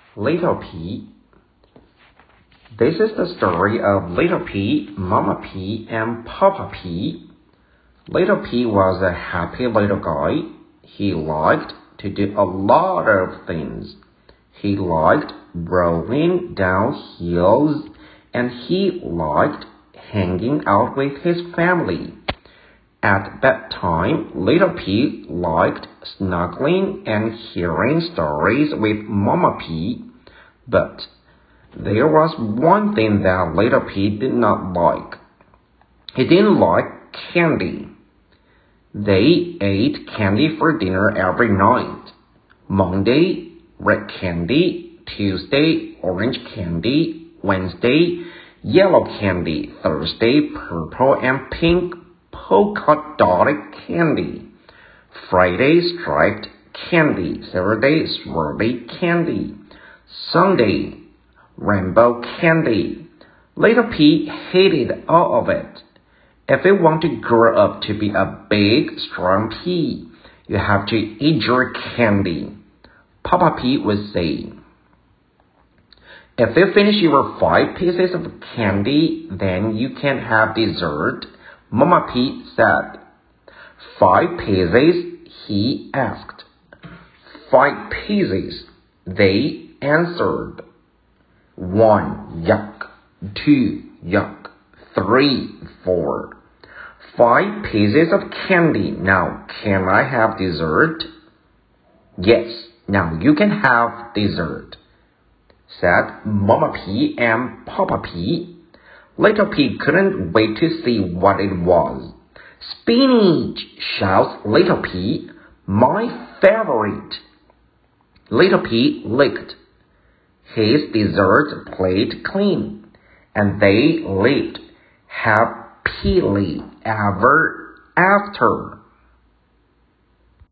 Little Pea. This is the story of Little Pea, Mama Pea, and Papa Pea. Little Pea was a happy little guy. He liked to do a lot of things. He liked rolling down hills, and he liked hanging out with his family. At bedtime, Little Pea liked snuggling and hearing stories with Mama Pea. But there was one thing that Little Pea did not like. He didn't like candy. They ate candy for dinner every night. Monday, red candy. Tuesday, orange candy. Wednesday, yellow candy. Thursday, purple and pink polka-dotted candy. Friday, striped candy. Saturday, swirly candy. Sunday, rainbow candy. Little Pea hated all of it. If you want to grow up to be a big, strong pea, you have to eat your candy. Papa Pea would say, if you finish your 5 pieces of candy, then you can have dessert. Mama Pea said. 5 pieces? He asked. 5 pieces, they answered. 1, yuck. 2, yuck. 3, 4. 5 pieces of candy. Now, can I have dessert? Yes, now you can have dessert, said Mama Pea and Papa Pea. Little Pea couldn't wait to see what it was. Spinach, shouts Little Pea, my favorite. Little Pea licked his dessert plate clean, and they lived happily ever after.